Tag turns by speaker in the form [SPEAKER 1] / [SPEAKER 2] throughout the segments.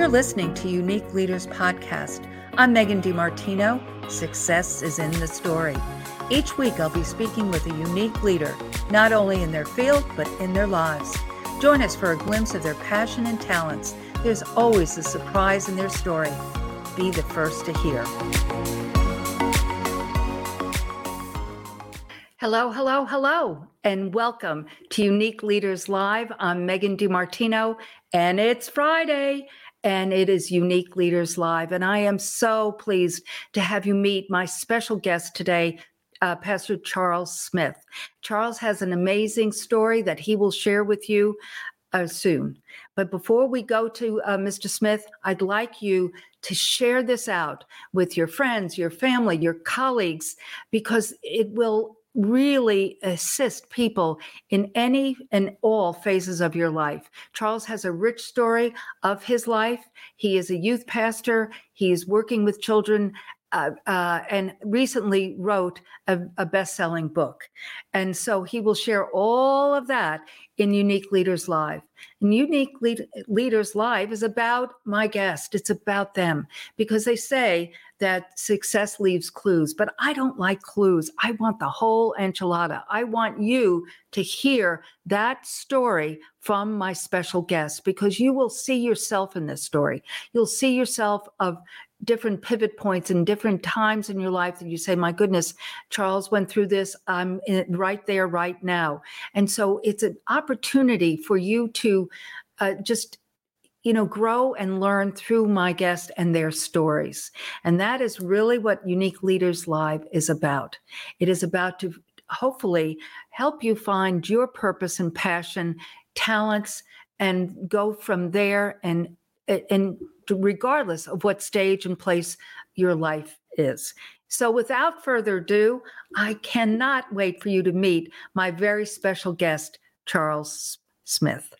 [SPEAKER 1] You're listening to Unique Leaders Podcast. I'm Megan DiMartino. Success is in the story. Each week I'll be speaking with a unique leader, not only in their field, but in their lives. Join us for a glimpse of their passion and talents. There's always a surprise in their story. Be the first to hear. Hello, and welcome to Unique Leaders Live. I'm Megan DiMartino, and it's Friday, and it is Unique Leaders Live. And I am so pleased to have you meet my special guest today, Pastor Charles Smith. Charles has an amazing story that he will share with you soon. But before we go to Mr. Smith, I'd like you to share this out with your friends, your family, your colleagues, because it will really assist people in any and all phases of your life. Charles has a rich story of his life. He is a youth pastor. He is working with children and recently wrote a best-selling book. And so he will share all of that in Unique Leaders Live. And Unique Leaders Live is about my guest. It's about them, because they say that success leaves clues, but I don't like clues. I want the whole enchilada. I want you to hear that story from my special guest, because you will see yourself in this story. You'll see yourself of different pivot points and different times in your life that you say, my goodness, Charles went through this. I'm right there right now. And so it's an opportunity for you to grow and learn through my guest and their stories. And that is really what Unique Leaders Live is about. It is about to hopefully help you find your purpose and passion, talents, and go from there and regardless of what stage and place your life is. So without further ado, I cannot wait for you to meet my very special guest, Charles Smith.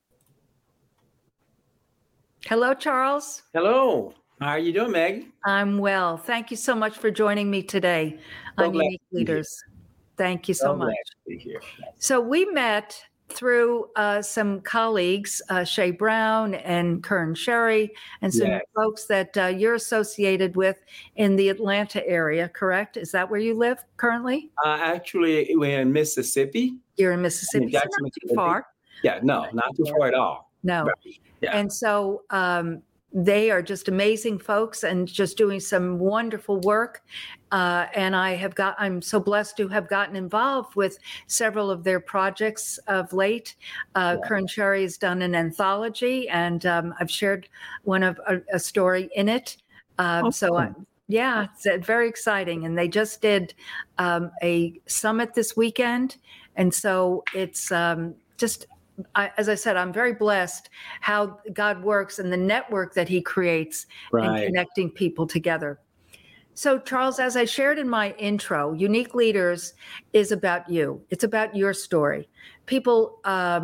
[SPEAKER 1] Hello, Charles.
[SPEAKER 2] Hello. How are you doing, Meg?
[SPEAKER 1] I'm well. Thank you so much for joining me today on Unique Leaders. Thank you so much. So we met through some colleagues, Shay Brown and Kern Sherry, and some folks that you're associated with in the Atlanta area, correct? Is that where you live currently?
[SPEAKER 2] Actually, we're in Mississippi.
[SPEAKER 1] You're in Mississippi, so not too far.
[SPEAKER 2] Yeah, no, not too far at all.
[SPEAKER 1] No. Yeah. And so they are just amazing folks and just doing some wonderful work. And I'm so blessed to have gotten involved with several of their projects of late. Kern Sherry has done an anthology, and I've shared one of a story in it. It's very exciting. And they just did a summit this weekend. And so it's as I said, I'm very blessed how God works and the network that he creates in connecting people together. So, Charles, as I shared in my intro, Unique Leaders is about you. It's about your story. People,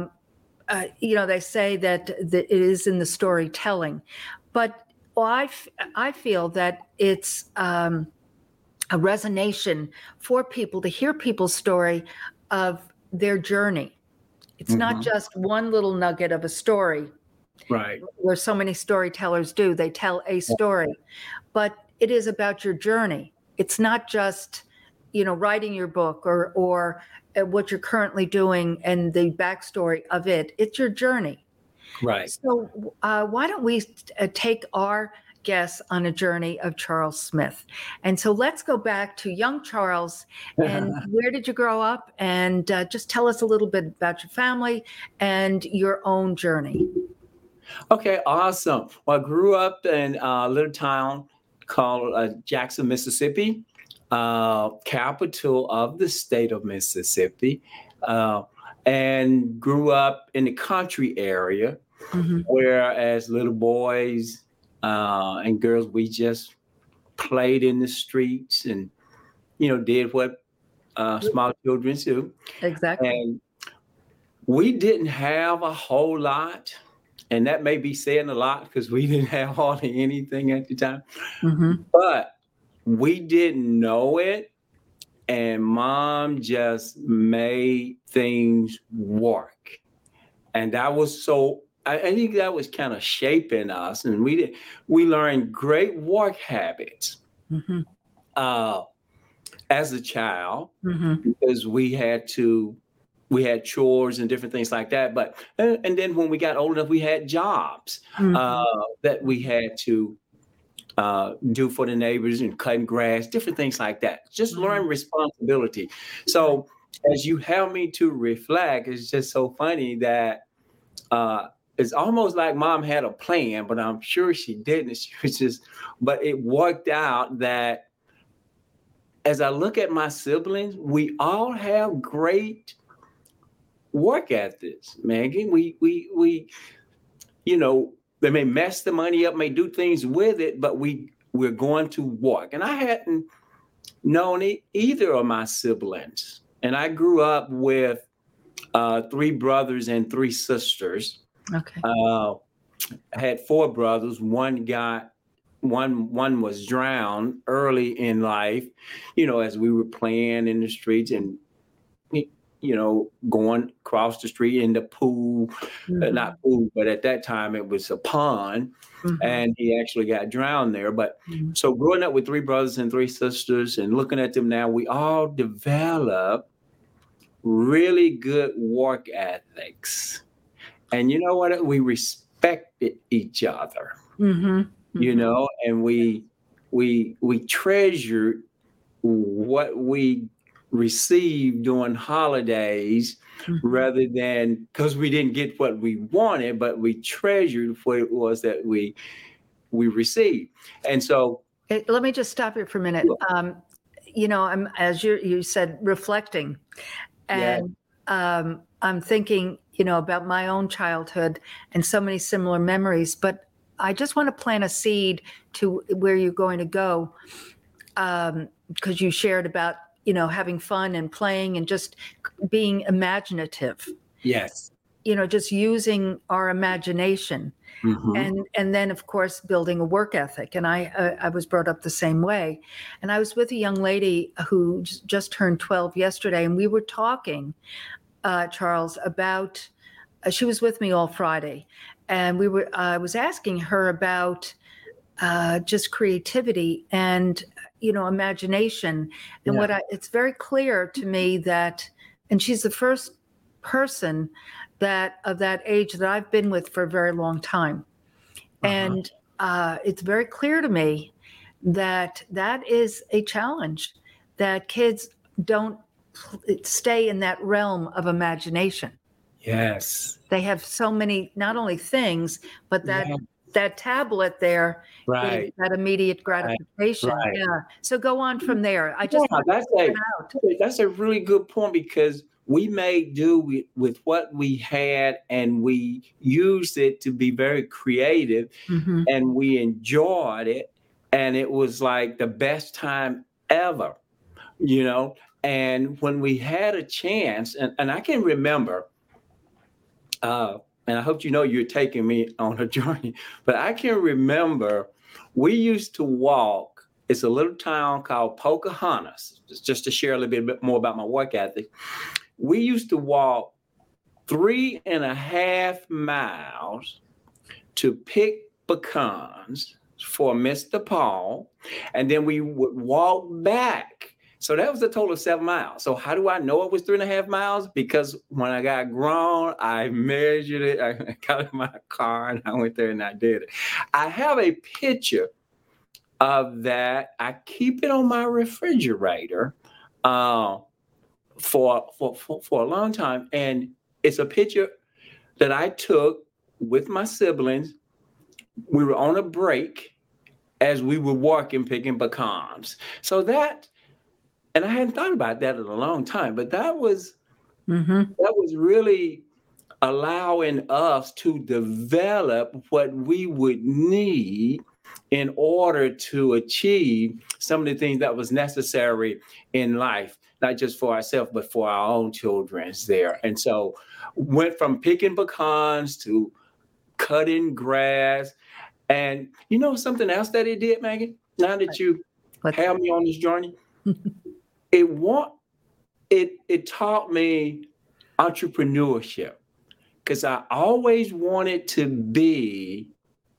[SPEAKER 1] they say that it is in the storytelling, but I feel that it's a resonation for people to hear people's story of their journey. It's not just one little nugget of a story,
[SPEAKER 2] right?
[SPEAKER 1] Where so many storytellers do. They tell a story, but it is about your journey. It's not just, writing your book or what you're currently doing and the backstory of it. It's your journey.
[SPEAKER 2] Right.
[SPEAKER 1] So why don't we take our guests on a journey of Charles Smith? And so let's go back to young Charles. And where did you grow up? And just tell us a little bit about your family and your own journey.
[SPEAKER 2] Okay, awesome. Well, I grew up in a little town called Jackson, Mississippi, capital of the state of Mississippi, and grew up in the country area, where as little boys and girls, we just played in the streets and, did what small children do.
[SPEAKER 1] Exactly.
[SPEAKER 2] And we didn't have a whole lot. And that may be saying a lot because we didn't have hardly anything at the time. But we didn't know it. And Mom just made things work. And that was so I think that was kind of shaping us, and we learned great work habits
[SPEAKER 1] Mm-hmm.
[SPEAKER 2] uh, as a child
[SPEAKER 1] Mm-hmm.
[SPEAKER 2] because we had chores and different things like that. But and then when we got old enough, we had jobs uh,
[SPEAKER 1] Mm-hmm.
[SPEAKER 2] that we had to do for the neighbors and cutting grass, different things like that. Just
[SPEAKER 1] Mm-hmm.
[SPEAKER 2] learn responsibility.
[SPEAKER 1] Right.
[SPEAKER 2] So as you help me to reflect, it's just so funny that uh, it's almost like mom had a plan, but I'm sure she didn't. She was just, but it worked out that as I look at my siblings, we all have great work ethics, Maggie. You know, they may mess the money up, may do things with it, but we're going to work. And I hadn't known either of my siblings. And I grew up with three brothers and three sisters.
[SPEAKER 1] Okay.
[SPEAKER 2] I had four brothers. One was drowned early in life, as we were playing in the streets and going across the street in the pool,
[SPEAKER 1] Mm-hmm.
[SPEAKER 2] not pool, but at that time it was a pond,
[SPEAKER 1] Mm-hmm.
[SPEAKER 2] and he actually got drowned there. But
[SPEAKER 1] Mm-hmm.
[SPEAKER 2] so growing up with three brothers and three sisters and looking at them now, we all developed really good work ethics. And you know what? We respected each other,
[SPEAKER 1] Mm-hmm. Mm-hmm.
[SPEAKER 2] and we treasured what we received during holidays
[SPEAKER 1] Mm-hmm.
[SPEAKER 2] rather than because we didn't get what we wanted, but we treasured what it was that we received. And so
[SPEAKER 1] Let me just stop you for a minute. I'm as you said, reflecting,
[SPEAKER 2] yeah,
[SPEAKER 1] and I'm thinking, about my own childhood and so many similar memories. But I just want to plant a seed to where you're going to go, because you shared about having fun and playing and just being imaginative.
[SPEAKER 2] yes.
[SPEAKER 1] Just using our imagination.
[SPEAKER 2] Hmm.
[SPEAKER 1] And then of course building a work ethic, and I was brought up the same way. And I was with a young lady who just turned 12 yesterday, and we were talking, Charles, about she was with me all Friday, and I was asking her about just creativity and imagination. And
[SPEAKER 2] Yeah.
[SPEAKER 1] it's very clear to me that, and she's the first person that of that age that I've been with for a very long time.
[SPEAKER 2] Uh-huh.
[SPEAKER 1] And it's very clear to me that that is a challenge, that kids don't stay in that realm of imagination.
[SPEAKER 2] Yes.
[SPEAKER 1] They have so many, not only things, but that
[SPEAKER 2] Yeah.
[SPEAKER 1] that tablet there is
[SPEAKER 2] Right.
[SPEAKER 1] that immediate
[SPEAKER 2] Right.
[SPEAKER 1] gratification.
[SPEAKER 2] Right.
[SPEAKER 1] Yeah. So go on from there. I
[SPEAKER 2] Yeah,
[SPEAKER 1] just want to point out.
[SPEAKER 2] that's a really good point because we made do with what we had and we used it to be very creative
[SPEAKER 1] Hmm.
[SPEAKER 2] and we enjoyed it and it was like the best time ever, you know. And when we had a chance, and I can remember, uh, and I hope you're taking me on a journey, but I can remember we used to walk. It's a little town called Pocahontas, just to share a little bit more about my work ethic. We used to walk 3.5 miles to pick pecans for Mr. Paul, and then we would walk back. So that was a total of 7 miles. So how do I know it was 3.5 miles? Because when I got grown, I measured it. I got in my car and I went there and I did it. I have a picture of that. I keep it on my refrigerator uh, for a long time, and it's a picture that I took with my siblings. We were on a break as we were walking picking pecans. So that, and I hadn't thought about that in a long time, but
[SPEAKER 1] Hmm.
[SPEAKER 2] that was really allowing us to develop what we would need in order to achieve some of the things that was necessary in life, not just for ourselves, but for our own children's there. And so went from picking pecans to cutting grass. And something else that it did, Maggie, now that you
[SPEAKER 1] What's
[SPEAKER 2] have me on this journey, it it taught me entrepreneurship because I always wanted to be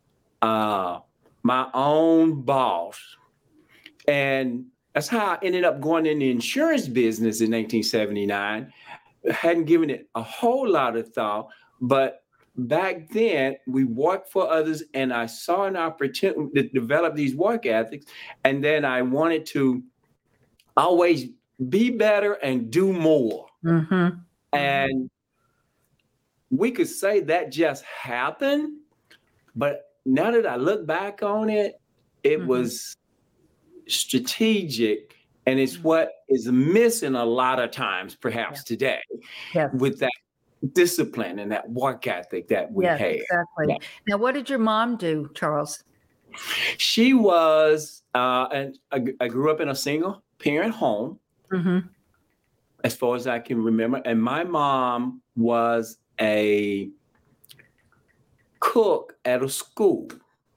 [SPEAKER 2] my own boss. And that's how I ended up going in the insurance business in 1979. Hadn't given it a whole lot of thought, but back then we worked for others and I saw an opportunity to develop these work ethics. And then I wanted to always be better and do more.
[SPEAKER 1] Mm-hmm.
[SPEAKER 2] And we could say that just happened, but now that I look back on it, it was strategic, and it's what is missing a lot of times, perhaps today, with that discipline and that work ethic that we had.
[SPEAKER 1] Exactly. Yeah. Now, what did your mom do, Charles?
[SPEAKER 2] She was, and I grew up in a single parent home, as far as I can remember, and my mom was a cook at a school.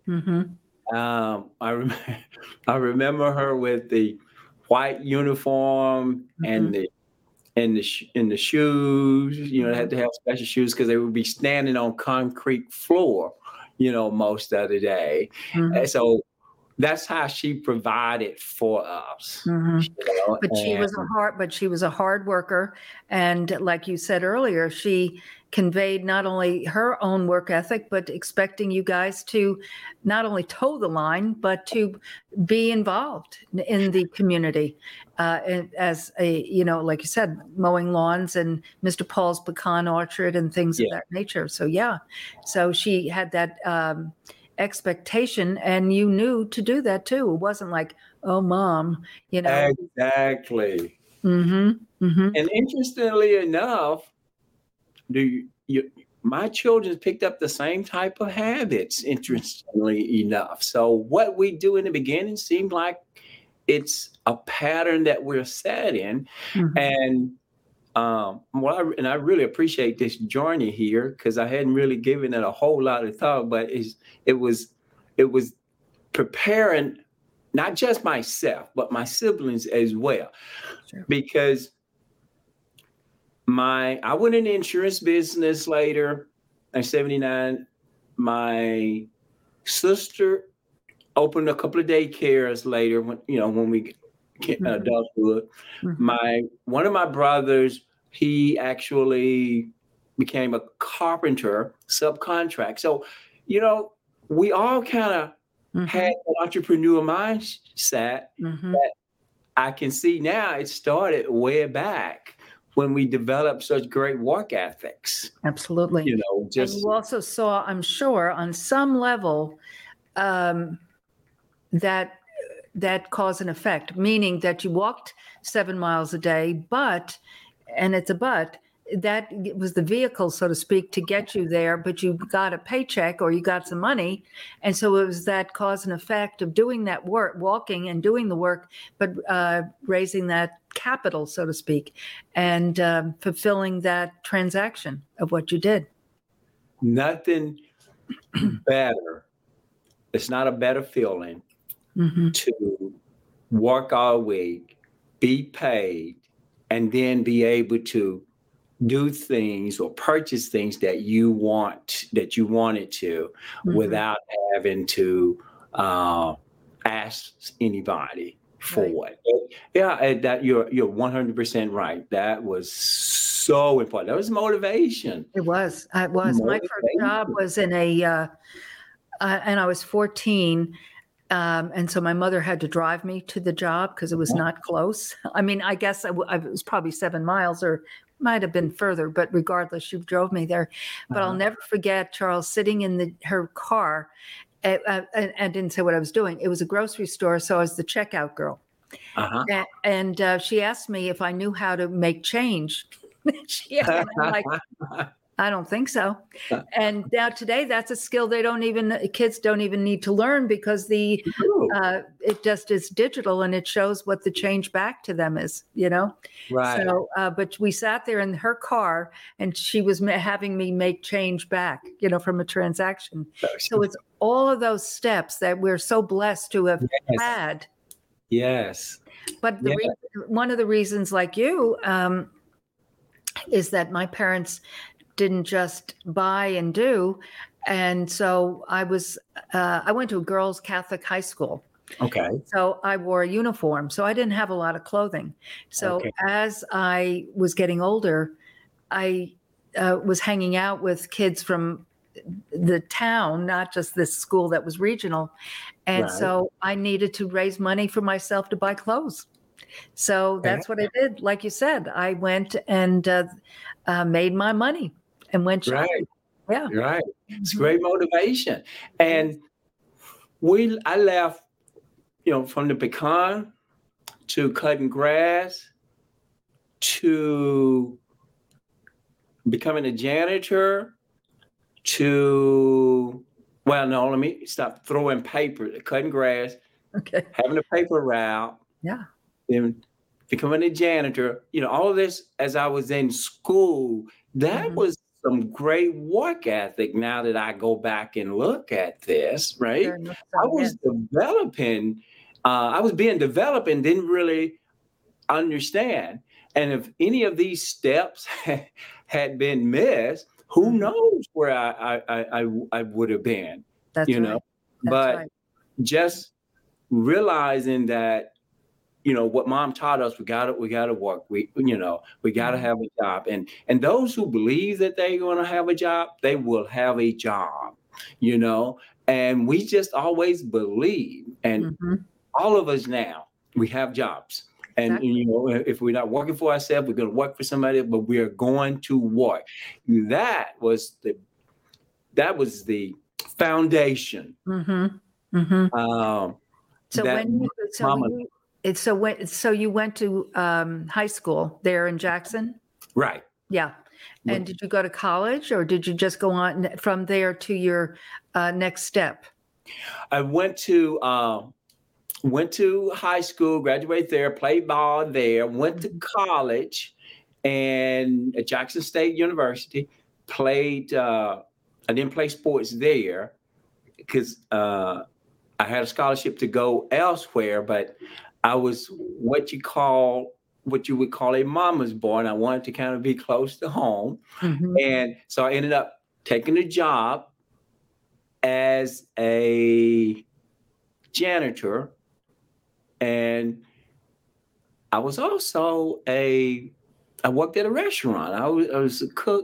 [SPEAKER 2] I remember her with the white uniform and the shoes. You know, they had to have special shoes because they would be standing on concrete floor, you know, most of the day. And so that's how she provided for us. You know?
[SPEAKER 1] But she was a hard worker, and like you said earlier, she conveyed not only her own work ethic, but expecting you guys to not only toe the line, but to be involved in the community as a, you know, like you said, mowing lawns and Mr. Paul's pecan orchard and things of that nature. So so she had that expectation, and you knew to do that too. It wasn't like, oh, Mom, you know.
[SPEAKER 2] Exactly. And interestingly enough, my children picked up the same type of habits, interestingly enough. So what we do in the beginning seemed like it's a pattern that we're set in. And I really appreciate this journey here, because I hadn't really given it a whole lot of thought, but it was preparing not just myself, but my siblings as well. Because I went in the insurance business later in 79. My sister opened a couple of daycares later when we came adulthood. One of my brothers, he actually became a carpenter, subcontract. So, you know, we all kind of had an entrepreneur mindset that I can see now. It started way back when we developed such great work ethics.
[SPEAKER 1] Absolutely.
[SPEAKER 2] You know,
[SPEAKER 1] and you also saw, I'm sure, on some level, that cause and effect, meaning that you walked 7 miles a day, and it's a but, that was the vehicle, so to speak, to get you there, but you got a paycheck or you got some money. And so it was that cause and effect of doing that work, walking and doing the work, but raising that capital, so to speak, and fulfilling that transaction of what you did.
[SPEAKER 2] Nothing better. It's not a better feeling to work all week, be paid, and then be able to do things or purchase things that you wanted to without having to ask anybody for it. Yeah, that you're 100% right. That was so important. That was motivation.
[SPEAKER 1] It was. My first job was in and I was 14. And so my mother had to drive me to the job because it was not close. I mean, I guess it was probably 7 miles or might have been further, but regardless, she drove me there. But I'll never forget Charles sitting in her car. I didn't say what I was doing. It was a grocery store, so I was the checkout girl. And she asked me if I knew how to make change. And I'm like, I don't think so. And now today, that's a skill kids don't even need to learn, because it just is digital and it shows what the change back to them is, you know?
[SPEAKER 2] Right.
[SPEAKER 1] So, but we sat there in her car and she was having me make change back, you know, from a transaction. So it's all of those steps that we're so blessed to have had.
[SPEAKER 2] Yes.
[SPEAKER 1] But one of the reasons, like you, is that my parents didn't just buy and do. And so I went to a girls' Catholic high school.
[SPEAKER 2] Okay.
[SPEAKER 1] So I wore a uniform. So I didn't have a lot of clothing. So
[SPEAKER 2] Okay.
[SPEAKER 1] as I was getting older, I was hanging out with kids from the town, not just this school that was regional. And
[SPEAKER 2] Right.
[SPEAKER 1] so I needed to raise money for myself to buy clothes. So that's what I did. Like you said, I went and made my money and went
[SPEAKER 2] Right.
[SPEAKER 1] shopping. Yeah.
[SPEAKER 2] Right. It's
[SPEAKER 1] Mhm.
[SPEAKER 2] great motivation. And I left, from the pecan to cutting grass to becoming a janitor to, well, no, let me stop throwing paper, cutting grass,
[SPEAKER 1] Okay.
[SPEAKER 2] having a paper route,
[SPEAKER 1] Yeah.
[SPEAKER 2] then becoming a janitor, all of this as I was in school, that
[SPEAKER 1] Mhm.
[SPEAKER 2] was some great work ethic now that I go back and look at this, right?
[SPEAKER 1] Very much
[SPEAKER 2] I
[SPEAKER 1] so. Yes.
[SPEAKER 2] was I was being developed and didn't really understand. And if any of these steps had been missed, who
[SPEAKER 1] Mhm.
[SPEAKER 2] knows where I would have been,
[SPEAKER 1] That's
[SPEAKER 2] you know?
[SPEAKER 1] right. That's
[SPEAKER 2] But
[SPEAKER 1] right.
[SPEAKER 2] just realizing that, what mom taught us, we gotta work. We gotta
[SPEAKER 1] Mhm.
[SPEAKER 2] have a job. And those who believe that they're gonna have a job, they will have a job, you know. And we just always believe. And
[SPEAKER 1] Mhm.
[SPEAKER 2] all of us now, we have jobs. And
[SPEAKER 1] Exactly.
[SPEAKER 2] if we're not working for ourselves, we're gonna work for somebody, but we are going to work. That was the foundation.
[SPEAKER 1] Mhm. Mhm.
[SPEAKER 2] Um,
[SPEAKER 1] So
[SPEAKER 2] that
[SPEAKER 1] when you so
[SPEAKER 2] mama,
[SPEAKER 1] you it's so you went to high school there in Jackson?
[SPEAKER 2] right.
[SPEAKER 1] Yeah. And did you go to college or did you just go on from there to your next step?
[SPEAKER 2] I went to high school, graduated there, played ball there, went to
[SPEAKER 1] Mhm.
[SPEAKER 2] college, and at Jackson State University, played. I didn't play sports there because I had a scholarship to go elsewhere, but I was what you would call a mama's boy, and I wanted to kind of be close to home,
[SPEAKER 1] Mhm.
[SPEAKER 2] and so I ended up taking a job as a janitor, and I was also I worked at a restaurant. I was a cook.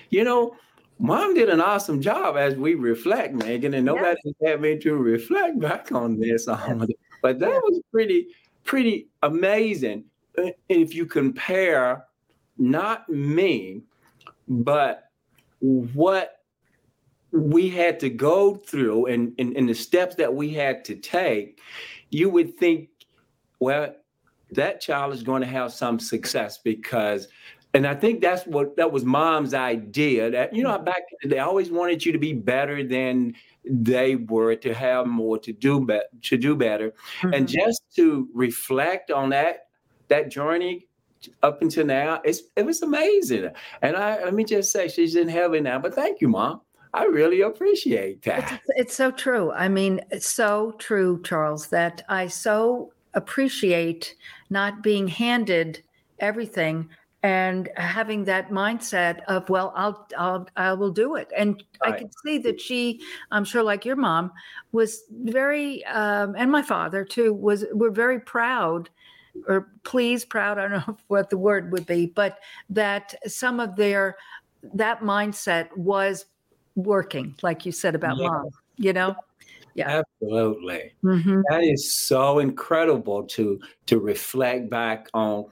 [SPEAKER 2] Mom did an awesome job as we reflect, Megan, and
[SPEAKER 1] Yes.
[SPEAKER 2] nobody had me to reflect back on this.
[SPEAKER 1] Yes.
[SPEAKER 2] But that
[SPEAKER 1] Yes.
[SPEAKER 2] was pretty amazing. If you compare not me, but what we had to go through and the steps that we had to take, you would think, well, that child is going to have some success because, and I think that was mom's idea that, back in the day, always wanted you to be better than they were, to have more, to do better. And
[SPEAKER 1] Mhm.
[SPEAKER 2] just to reflect on that journey up until now, it was amazing. And let me just say, she's in heaven now, but thank you, Mom. I really appreciate that.
[SPEAKER 1] It's so true. I mean, it's so true, Charles, that I so appreciate not being handed everything and having that mindset of, well, I will do it. And I
[SPEAKER 2] Right.
[SPEAKER 1] could see that I'm sure, like your mom, was very, and my father too, were very proud or pleased, proud. I don't know what the word would be, but that some of that mindset was working, like you said about
[SPEAKER 2] Yeah,
[SPEAKER 1] mom, you know? Yeah.
[SPEAKER 2] absolutely.
[SPEAKER 1] Mhm.
[SPEAKER 2] That is so incredible to reflect back on,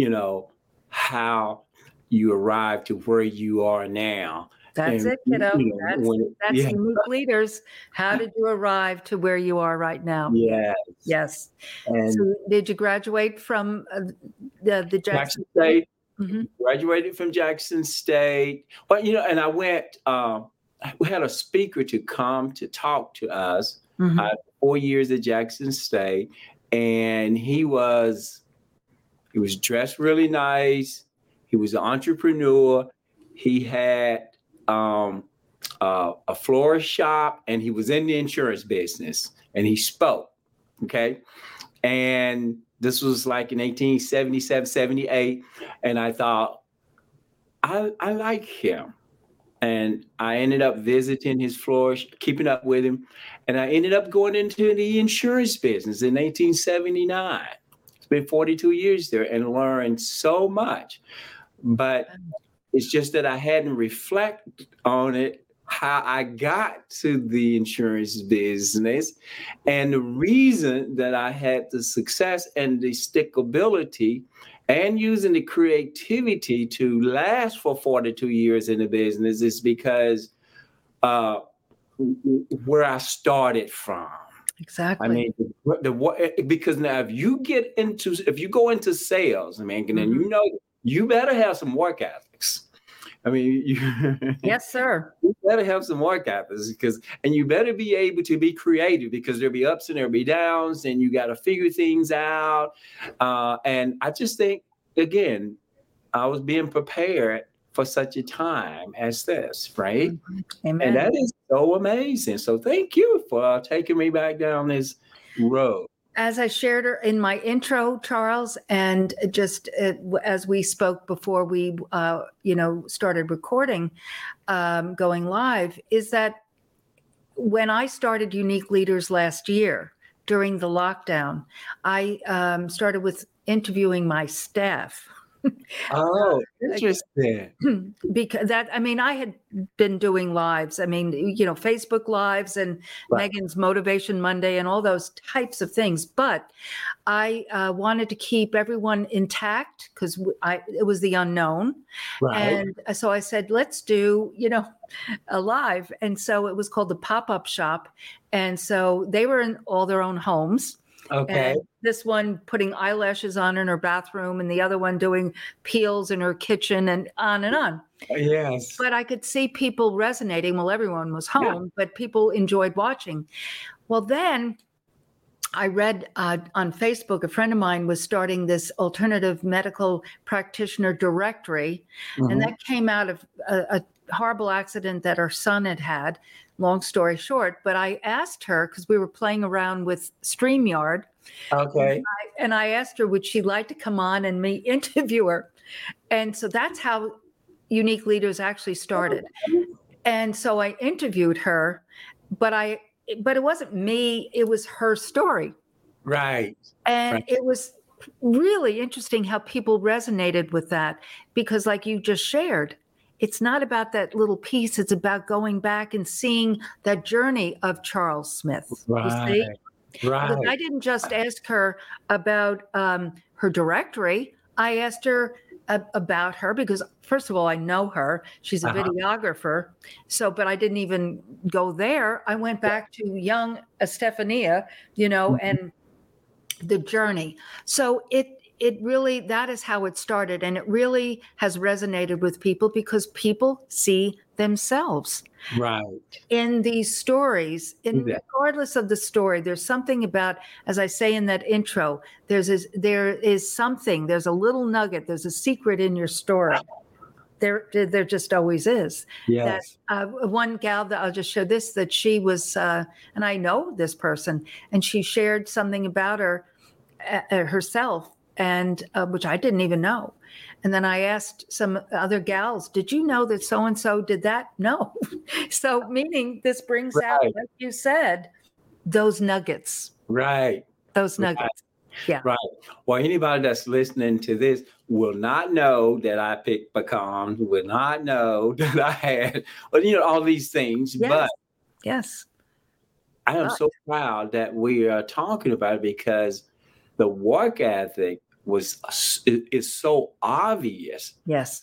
[SPEAKER 2] how you arrived to where you are now.
[SPEAKER 1] That's
[SPEAKER 2] And
[SPEAKER 1] it, kiddo. That's
[SPEAKER 2] yeah,
[SPEAKER 1] unique leaders. How did you arrive to where you are right now? Yeah.
[SPEAKER 2] yes.
[SPEAKER 1] Yes.
[SPEAKER 2] And
[SPEAKER 1] So did you graduate from the
[SPEAKER 2] Jackson
[SPEAKER 1] Jackson State?
[SPEAKER 2] State,
[SPEAKER 1] Mhm.
[SPEAKER 2] graduated from Jackson State. But and I went, we had a speaker to come to talk to us,
[SPEAKER 1] Mhm.
[SPEAKER 2] 4 years at Jackson State, and he was dressed really nice. He was an entrepreneur. He had a florist shop, and he was in the insurance business. And he spoke. Okay, and this was like in 1877, 78. And I thought, I like him. And I ended up visiting his flourish, keeping up with him. And I ended up going into the insurance business in 1879. It's been 42 years there and learned so much. But it's just that I hadn't reflected on it, how I got to the insurance business, and the reason that I had the success and the stickability and using the creativity to last for 42 years in the business is because uh, where I started from.
[SPEAKER 1] Exactly.
[SPEAKER 2] I mean, because now if you go into sales, I mean, and then you better have some work ethics. I mean,
[SPEAKER 1] yes, sir.
[SPEAKER 2] You better have some work ethics and you better be able to be creative because there'll be ups and there'll be downs, and you got to figure things out. And I just think, again, I was being prepared for such a time as this, right?
[SPEAKER 1] Amen.
[SPEAKER 2] And that is so amazing. So thank you for taking me back down this road.
[SPEAKER 1] As I shared in my intro, Charles, and just as we spoke before we, started recording, going live, is that when I started Unique Leaders last year during the lockdown, I started with interviewing my staff.
[SPEAKER 2] Oh, interesting.
[SPEAKER 1] Because I had been doing lives. Facebook lives and Megan's Motivation Monday and all those types of things. But I wanted to keep everyone intact because it was the unknown.
[SPEAKER 2] Right.
[SPEAKER 1] And so I said, let's do, a live. And so it was called the Pop-Up Shop. And so they were in all their own homes.
[SPEAKER 2] Okay.
[SPEAKER 1] And this one putting eyelashes on in her bathroom and the other one doing peels in her kitchen and on and on.
[SPEAKER 2] Yes.
[SPEAKER 1] But I could see people resonating. Well, everyone was home, but people enjoyed watching. Well, then I read on Facebook, a friend of mine was starting this alternative medical practitioner directory. And that came out of a horrible accident that her son had. Long story short, but I asked her because we were playing around with StreamYard.
[SPEAKER 2] Okay.
[SPEAKER 1] And I asked her, would she like to come on and me interview her? And so that's how Unique Leaders actually started. And so I interviewed her, but it wasn't me, it was her story.
[SPEAKER 2] Right.
[SPEAKER 1] And it was really interesting how people resonated with that because like you just shared, it's not about that little piece. It's about going back and seeing that journey of Charles Smith.
[SPEAKER 2] Right.
[SPEAKER 1] You see?
[SPEAKER 2] Right.
[SPEAKER 1] Because I didn't just ask her about her directory. I asked her about her because, first of all, I know her. She's a videographer. But I didn't even go there. I went back to young Estefania, and the journey. So it really, that is how it started. And it really has resonated with people because people see themselves in these stories. And regardless of the story, there's something about, as I say in that intro, there is something, there's a little nugget, there's a secret in your story. There just always is.
[SPEAKER 2] Yes.
[SPEAKER 1] That one gal that I'll just show this, that she was, and I know this person, and she shared something about her herself, and which I didn't even know. And then I asked some other gals, did you know that so-and-so did that? No. So meaning this brings out, like you said, those nuggets.
[SPEAKER 2] Right.
[SPEAKER 1] Those nuggets.
[SPEAKER 2] Right.
[SPEAKER 1] Yeah.
[SPEAKER 2] Right. Well, anybody that's listening to this will not know that I picked pecans, will not know that I had, all these things.
[SPEAKER 1] Yes.
[SPEAKER 2] But
[SPEAKER 1] yes,
[SPEAKER 2] I am so proud that we are talking about it because the work ethic is so obvious.
[SPEAKER 1] Yes.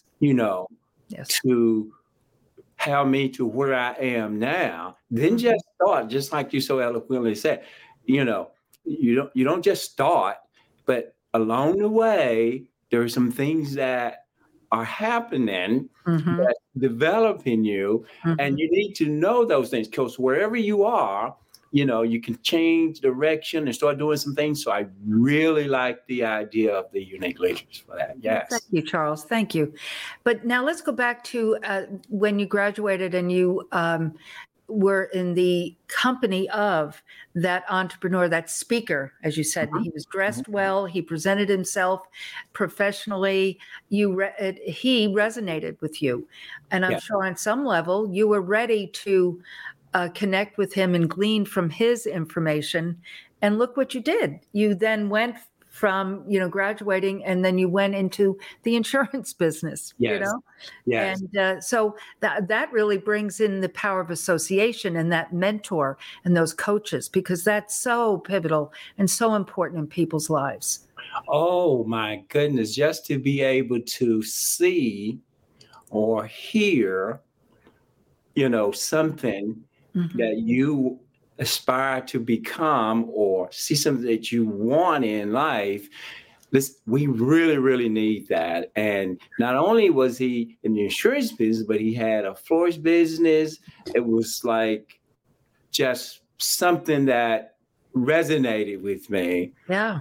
[SPEAKER 2] To help me to where I am now. Then just start, just like you so eloquently said, you don't just start, but along the way, there are some things that are happening that develop in you, and you need to know those things because wherever you are, you can change direction and start doing some things. So I really like the idea of the Unique Leaders for that. Yes.
[SPEAKER 1] Thank you, Charles. Thank you. But now let's go back to when you graduated and you were in the company of that entrepreneur, that speaker, as you said. He was dressed well. He presented himself professionally. He resonated with you. And I'm sure on some level you were ready to connect with him and glean from his information. And look what you did. You then went from, graduating, and then you went into the insurance business,
[SPEAKER 2] Yes. Yes.
[SPEAKER 1] And so that really brings in the power of association and that mentor and those coaches, because that's so pivotal and so important in people's lives.
[SPEAKER 2] Oh my goodness. Just to be able to see or hear, something that you aspire to become, or see something that you want in life. We really, really need that. And not only was he in the insurance business, but he had a florist business. It was like just something that resonated with me.
[SPEAKER 1] Yeah.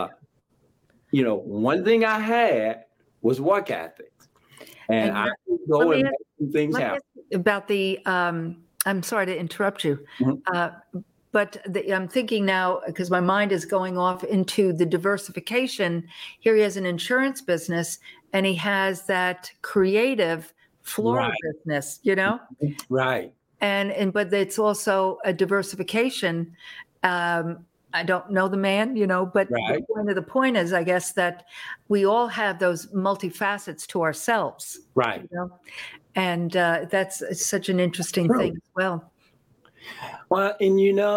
[SPEAKER 2] One thing I had was work ethic, and I could go and make some things happen.
[SPEAKER 1] About the, I'm sorry to interrupt you, but I'm thinking now, because my mind is going off into the diversification. Here he has an insurance business, and he has that creative floral business,
[SPEAKER 2] Right.
[SPEAKER 1] But it's also a diversification. I don't know the man, but the point is, I guess, that we all have those multifacets to ourselves.
[SPEAKER 2] Right.
[SPEAKER 1] And that's such an interesting thing as well.
[SPEAKER 2] Well, and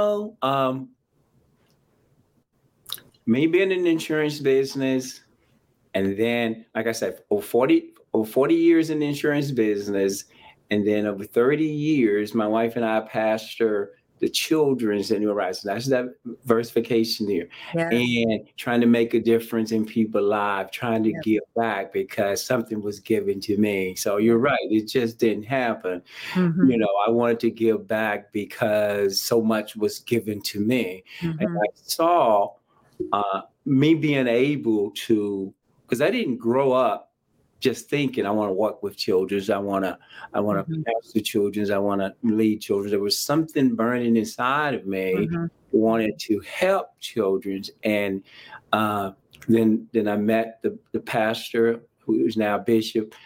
[SPEAKER 2] me being in the insurance business, and then, like I said, over 40 years in the insurance business, and then over 30 years, my wife and I pastor the children's in New Horizons. That's that diversification there.
[SPEAKER 1] Yeah.
[SPEAKER 2] And trying to make a difference in people's lives, trying to give back because something was given to me. So you're right. It just didn't happen. I wanted to give back because so much was given to me. And I saw me being able to, because I didn't grow up just thinking I want to work with children. I want to pastor children. I want to lead children. There was something burning inside of me, wanted to help children. And then I met the pastor, who is now bishop,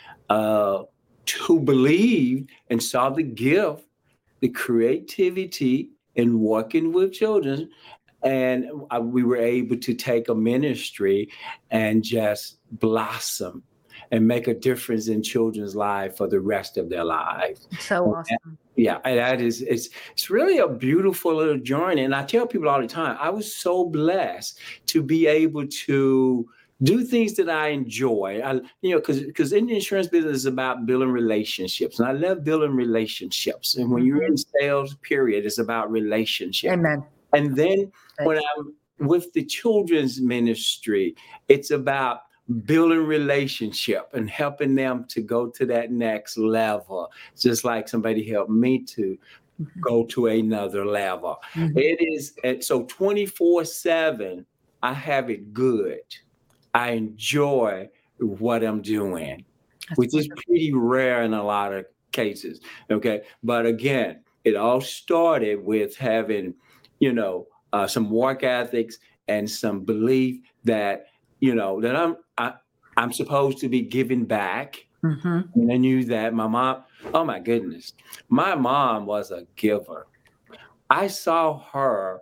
[SPEAKER 2] who believed and saw the gift, the creativity in working with children. And we were able to take a ministry and just blossom and make a difference in children's lives for the rest of their lives.
[SPEAKER 1] So awesome.
[SPEAKER 2] And it's really a beautiful little journey. And I tell people all the time, I was so blessed to be able to do things that I enjoy. Because in the insurance business is about building relationships. And I love building relationships. And when you're in sales, period, it's about relationships.
[SPEAKER 1] Amen.
[SPEAKER 2] And then when I'm with the children's ministry, it's about building relationship and helping them to go to that next level, just like somebody helped me to go to another level. It is, so 24/7, I have it good. I enjoy what I'm doing, which is pretty rare in a lot of cases. Okay. But again, it all started with having, some work ethics and some belief that, that I'm supposed to be giving back. And I knew that my mom, oh my goodness, my mom was a giver. I saw her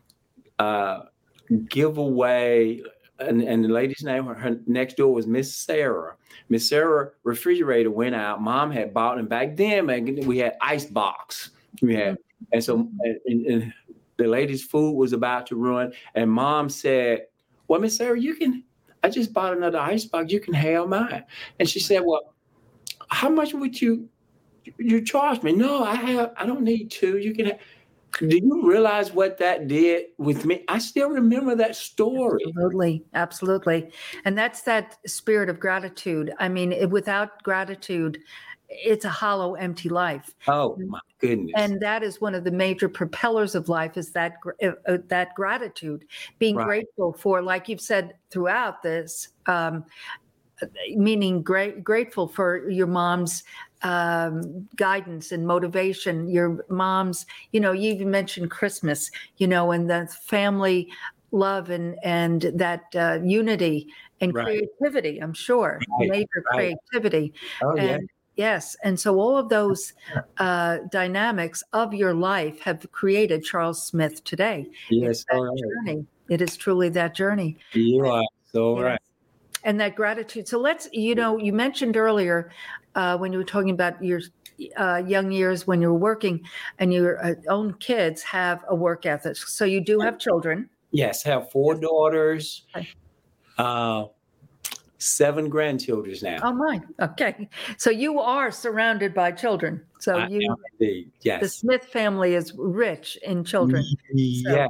[SPEAKER 2] give away, and the lady's name, her next door was Miss Sarah. Miss Sarah refrigerator went out. Mom had bought, and back then, we had ice box. And so and the lady's food was about to ruin. And Mom said, well, Miss Sarah, I just bought another ice box. You can have mine. And she said, well, how much would you charge me? No, I don't need two. You can have. Do you realize what that did with me? I still remember that story.
[SPEAKER 1] Absolutely. And that's that spirit of gratitude. I mean, without gratitude, it's a hollow, empty life.
[SPEAKER 2] Oh my goodness.
[SPEAKER 1] And that is one of the major propellers of life, is that gratitude, being grateful for, like you've said throughout this, meaning grateful for your mom's guidance and motivation. Your mom's, you even mentioned Christmas, and the family love and that unity and creativity, I'm sure, major creativity.
[SPEAKER 2] Oh, yeah.
[SPEAKER 1] And yes. And so all of those dynamics of your life have created Charles Smith today.
[SPEAKER 2] Yes, all right.
[SPEAKER 1] Journey. It is truly that journey.
[SPEAKER 2] You are so right.
[SPEAKER 1] And that gratitude. So let's, you mentioned earlier when you were talking about your young years when you were working and your own kids have a work ethic. So you do have children.
[SPEAKER 2] Yes, have 4 daughters, 7 grandchildren now.
[SPEAKER 1] Oh, my. Okay. So you are surrounded by children. So
[SPEAKER 2] I am indeed. Yes.
[SPEAKER 1] The Smith family is rich in children.
[SPEAKER 2] Yes.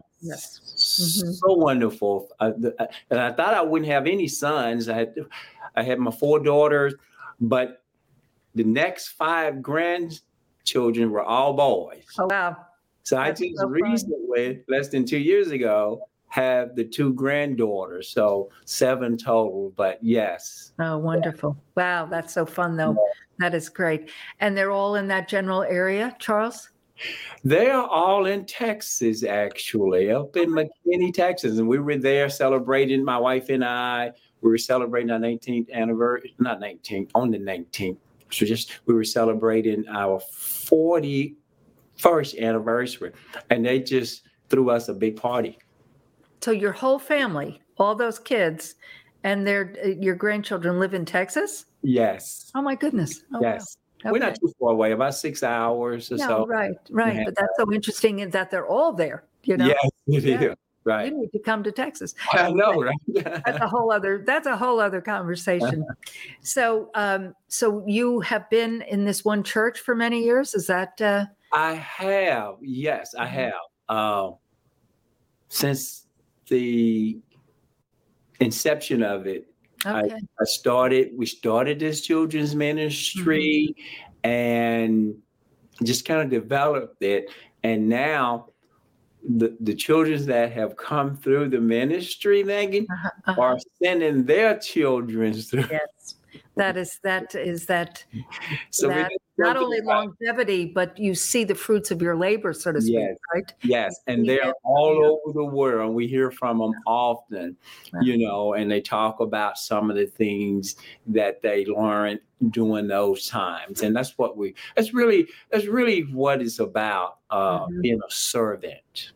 [SPEAKER 2] So wonderful. And I thought I wouldn't have any sons. I had my 4 daughters, but the next 5 grandchildren were all boys.
[SPEAKER 1] Oh, wow.
[SPEAKER 2] So I just recently, less than 2 years ago, have the 2 granddaughters. So 7 total, but yes.
[SPEAKER 1] Oh, wonderful. Wow. That's so fun though. That is great. And they're all in that general area, Charles?
[SPEAKER 2] They are all in Texas, actually, up in McKinney, Texas. And we were there celebrating, my wife and I, we were celebrating our 19th anniversary, not 19th, on the 19th. So we were celebrating our 41st anniversary. And they just threw us a big party.
[SPEAKER 1] So your whole family, all those kids and your grandchildren live in Texas?
[SPEAKER 2] Yes.
[SPEAKER 1] Oh, my goodness. Oh,
[SPEAKER 2] yes. Wow. Okay. We're not too far away, about 6 hours or so.
[SPEAKER 1] Right. Yeah. But that's so interesting that they're all there,
[SPEAKER 2] Yes, it is. Right.
[SPEAKER 1] You need to come to Texas.
[SPEAKER 2] I know, right?
[SPEAKER 1] That's a whole other conversation. So, so you have been in this one church for many years? Is that?
[SPEAKER 2] I have. Yes, I have. Since the inception of it,
[SPEAKER 1] okay.
[SPEAKER 2] we started this children's ministry and just kind of developed it. And now the children that have come through the ministry, Megan, are sending their children through.
[SPEAKER 1] Yes, that is that.
[SPEAKER 2] So
[SPEAKER 1] that not only longevity, but you see the fruits of your labor, so to speak, right?
[SPEAKER 2] Yes, and they're all over the world. We hear from them often, and they talk about some of the things that they learned during those times, and that's really what it's about, being a servant.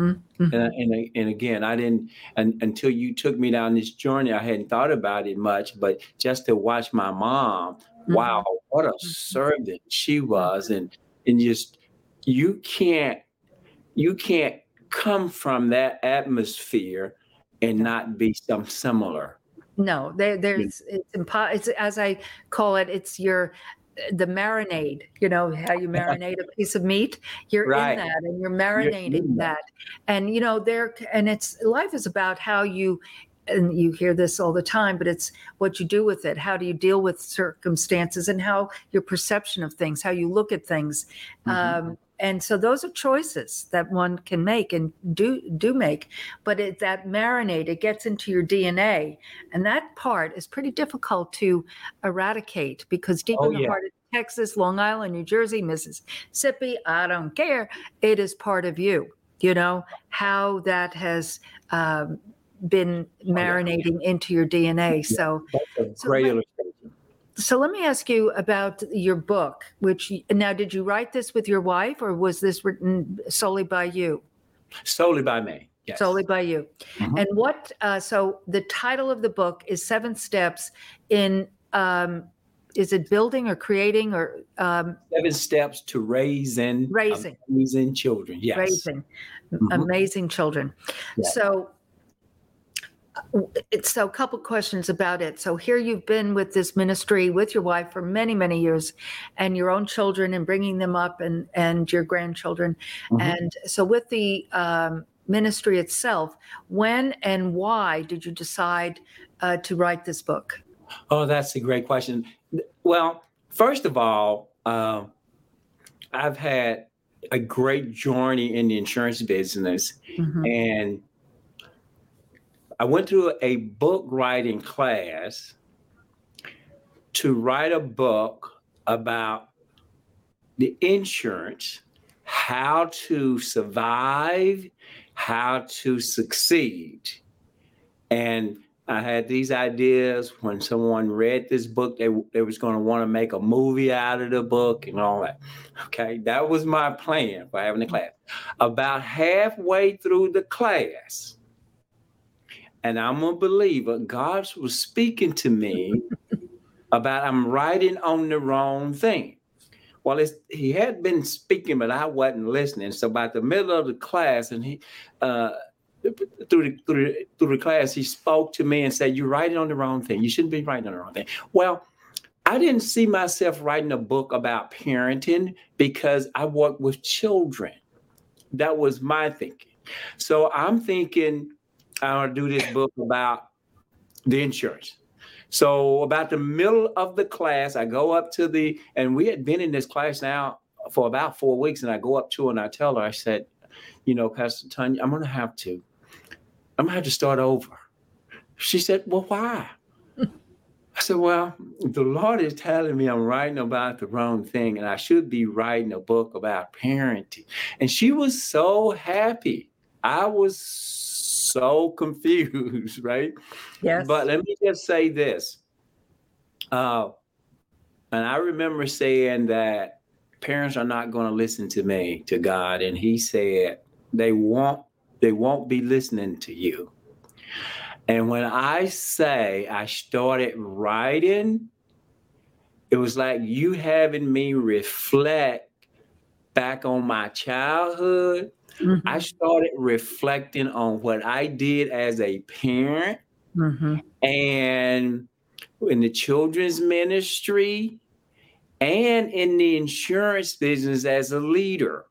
[SPEAKER 2] And again, I didn't, until you took me down this journey, I hadn't thought about it much, but just to watch my mom. Wow, what a servant she was. And just you can't come from that atmosphere and not be some similar.
[SPEAKER 1] No, it's as I call it, it's the marinade, how you marinate a piece of meat. You're in that and you're marinating that. And life is about how and you hear this all the time, but it's what you do with it. How do you deal with circumstances and how your perception of things, how you look at things. And so those are choices that one can make and do make. But that marinade, it gets into your DNA. And that part is pretty difficult to eradicate because deep in the heart of Texas, Long Island, New Jersey, Mississippi, I don't care. It is part of you, how that has been marinating into your DNA. So
[SPEAKER 2] that's a great illustration.
[SPEAKER 1] So let me ask you about your book, now did you write this with your wife or was this written solely by you?
[SPEAKER 2] Solely by me. Yes.
[SPEAKER 1] Solely by you. And so the title of the book is 7 Steps in, is it building or creating or?
[SPEAKER 2] 7 steps to raising children. Yes.
[SPEAKER 1] Raising amazing children. Yes. So a couple questions about it. So here you've been with this ministry with your wife for many, many years and your own children and bringing them up and your grandchildren. And so with the ministry itself, when and why did you decide to write this book?
[SPEAKER 2] Oh, that's a great question. Well, first of all, I've had a great journey in the insurance business and I went through a book writing class to write a book about the insurance, how to survive, how to succeed. And I had these ideas when someone read this book, they was going to want to make a movie out of the book and all that. Okay, that was my plan for having the class. About halfway through the class, and I'm a believer, God was speaking to me about I'm writing on the wrong thing. Well, he had been speaking, but I wasn't listening. So about the middle of the class, and he through the class, he spoke to me and said, "You're writing on the wrong thing. You shouldn't be writing on the wrong thing." Well, I didn't see myself writing a book about parenting because I work with children. That was my thinking. So I'm thinking I want to do this book about the insurance. So about the middle of the class, I go up to and we had been in this class now for about 4 weeks, and I go up to her and I tell her, I said, Pastor Tanya, I'm going to have to start over. She said, well, why? I said, well, the Lord is telling me I'm writing about the wrong thing, and I should be writing a book about parenting. And she was so happy. I was so confused, right?
[SPEAKER 1] Yes.
[SPEAKER 2] But let me just say this. And I remember saying that parents are not going to listen to me, to God. And he said, they won't be listening to you. And when I say I started writing, it was like you having me reflect back on my childhood. Mm-hmm. I started reflecting on what I did as a parent, mm-hmm. and in the children's ministry and in the insurance business as a leader.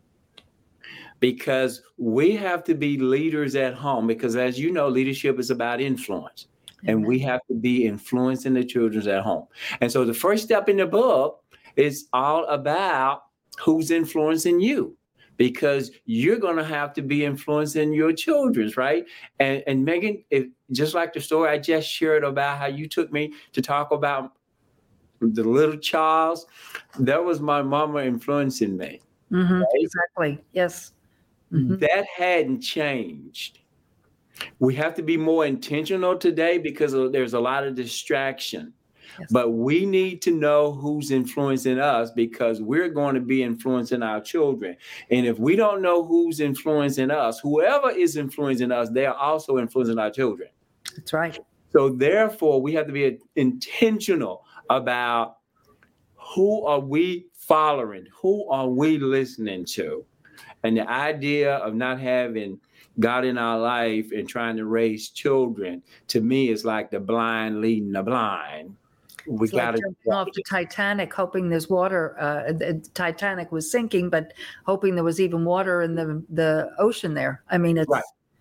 [SPEAKER 2] Because we have to be leaders at home, because as you know, leadership is about influence. Mm-hmm. And we have to be influencing the children at home. And so the first step in the book is all about who's influencing you, because you're going to have to be influencing your children, right? And Megan, just like the story I just shared about how you took me to talk about the little Charles, that was my mama influencing me.
[SPEAKER 1] Mm-hmm. Right? Exactly. Yes.
[SPEAKER 2] Mm-hmm. That hadn't changed. We have to be more intentional today because there's a lot of distraction. Yes. But we need to know who's influencing us, because we're going to be influencing our children. And if we don't know who's influencing us, whoever is influencing us, they are also influencing our children.
[SPEAKER 1] That's right.
[SPEAKER 2] So therefore, we have to be intentional about who are we following, who are we listening to. And the idea of not having God in our life and trying to raise children, to me, is like the blind leading the blind. We got to
[SPEAKER 1] jump off the Titanic, hoping there's water. The Titanic was sinking, but hoping there was even water in the ocean there. I mean, it's right.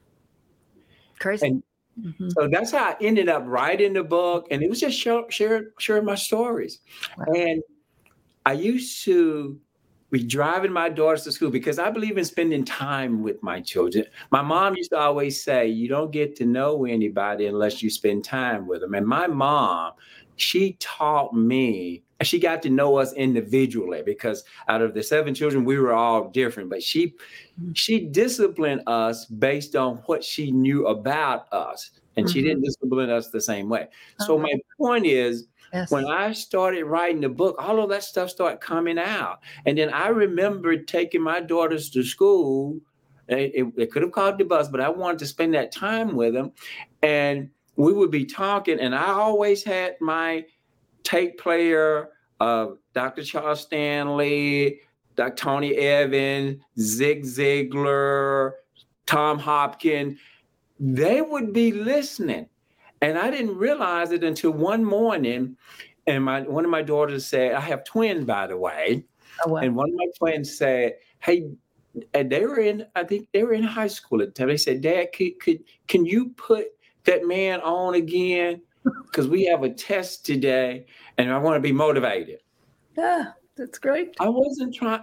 [SPEAKER 1] Crazy.
[SPEAKER 2] And mm-hmm. So that's how I ended up writing the book, and it was just sharing my stories. Wow. And I used to be driving my daughters to school because I believe in spending time with my children. My mom used to always say, you don't get to know anybody unless you spend time with them. And my mom, she taught me, she got to know us individually, because out of the 7 children, we were all different. But she disciplined us based on what she knew about us. And mm-hmm. she didn't discipline us the same way. So my point is, yes. When I started writing the book, all of that stuff started coming out. And then I remember taking my daughters to school. It could have called the bus, but I wanted to spend that time with them. And we would be talking, and I always had my tape player of Dr. Charles Stanley, Dr. Tony Evans, Zig Ziglar, Tom Hopkins. They would be listening. And I didn't realize it until one morning, and one of my daughters said, I have twins, by the way. Oh, wow. And one of my twins said, hey, and I think they were in high school at the time. They said, Dad, can you put that man on again? Because we have a test today, and I want to be motivated.
[SPEAKER 1] Yeah, that's great.
[SPEAKER 2] I was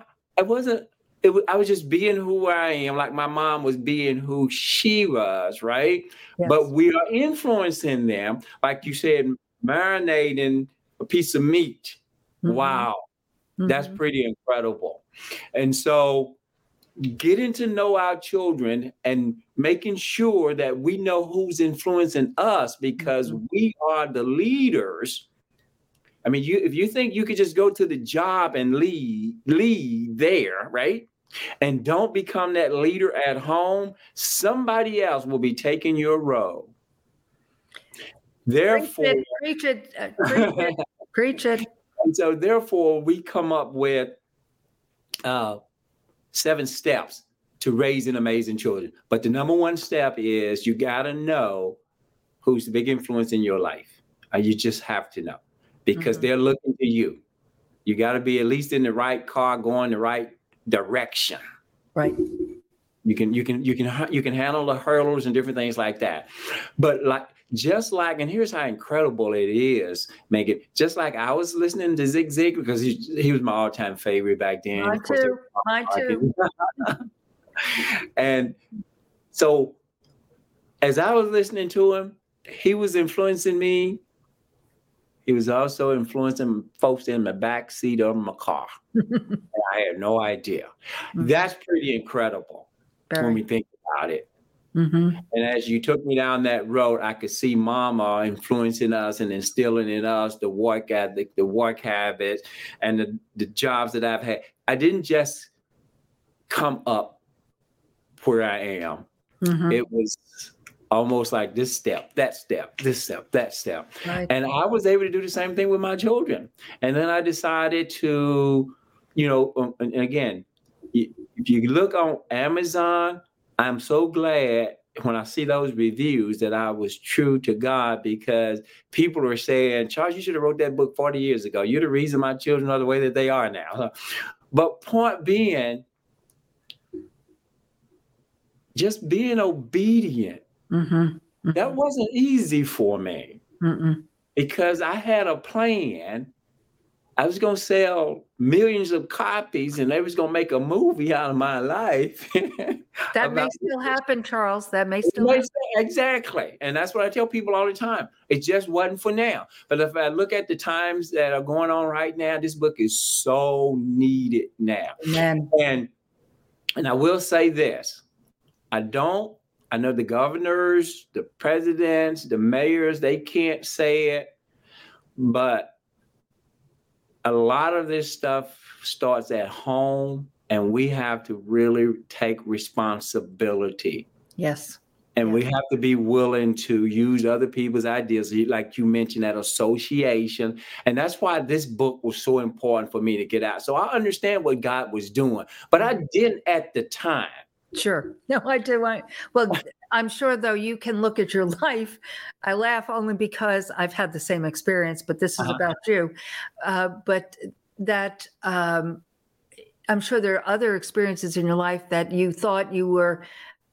[SPEAKER 2] just being who I am, like my mom was being who she was, right? Yes. But we are influencing them, like you said, marinating a piece of meat. Mm-hmm. Wow. That's pretty incredible. And so getting to know our children and making sure that we know who's influencing us, because we are the leaders. I mean, if you think you could just go to the job and lead there, right? And don't become that leader at home, somebody else will be taking your role. Therefore,
[SPEAKER 1] preach it. Preach it.
[SPEAKER 2] And so therefore, we come up with 7 steps to raising amazing children. But the number one step is you got to know who's the big influence in your life. You just have to know, because they're looking to you. You got to be at least in the right car, going the right direction.
[SPEAKER 1] Right.
[SPEAKER 2] You can handle the hurdles and different things like that. But and here's how incredible it is, Megan. Just like I was listening to Zig Ziglar, because he was my all-time favorite back then.
[SPEAKER 1] Mine too.
[SPEAKER 2] And so as I was listening to him, he was influencing me. He was also influencing folks in the back seat of my car. And I had no idea. That's pretty incredible when we think about it. And as you took me down that road, I could see Mama influencing us and instilling in us the work ethic, the work habits, and the jobs that I've had. I didn't just come up where I am. It was almost like this step, that step, this step, that step. Right. And I was able to do the same thing with my children. And then I decided to, and again, if you look on Amazon, I'm so glad when I see those reviews that I was true to God, because people are saying, Charles, you should have wrote that book 40 years ago. You're the reason my children are the way that they are now. But point being, just being obedient. That wasn't easy for me because I had a plan. I was going to sell millions of copies and they was going to make a movie out of my life.
[SPEAKER 1] That may still happen, Charles. That may still happen.
[SPEAKER 2] Exactly. And that's what I tell people all the time. It just wasn't for now. But if I look at the times that are going on right now, this book is so needed now.
[SPEAKER 1] Amen.
[SPEAKER 2] And I will say this. I know the governors, the presidents, the mayors, they can't say it, but a lot of this stuff starts at home, and we have to really take responsibility.
[SPEAKER 1] Yes.
[SPEAKER 2] And we have to be willing to use other people's ideas, like you mentioned, that association. And that's why this book was so important for me to get out. So I understand what God was doing, but I didn't at the time.
[SPEAKER 1] Sure. No, I do. Well, I'm sure, though, you can look at your life. I laugh only because I've had the same experience, but this is about you. But that I'm sure there are other experiences in your life that you thought you were,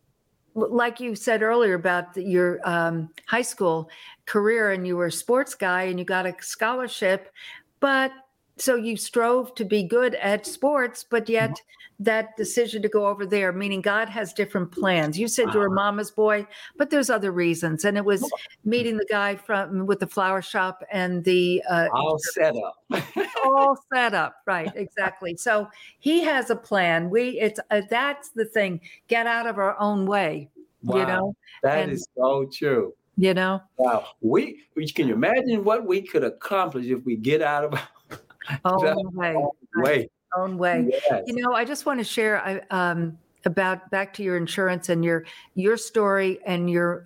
[SPEAKER 1] like you said earlier about your high school career, and you were a sports guy and you got a scholarship, but so you strove to be good at sports, but yet that decision to go over there, meaning God has different plans. You said you were a mama's boy, but there's other reasons. And it was meeting the guy with the flower shop and the
[SPEAKER 2] all set up.
[SPEAKER 1] All set up. Right. Exactly. So he has a plan. That's the thing. Get out of our own way.
[SPEAKER 2] Wow. That is so true. Wow. Can you imagine what we could accomplish if we get out of our
[SPEAKER 1] own way? Own way.
[SPEAKER 2] Yes.
[SPEAKER 1] I just want to share about back to your insurance and your story and your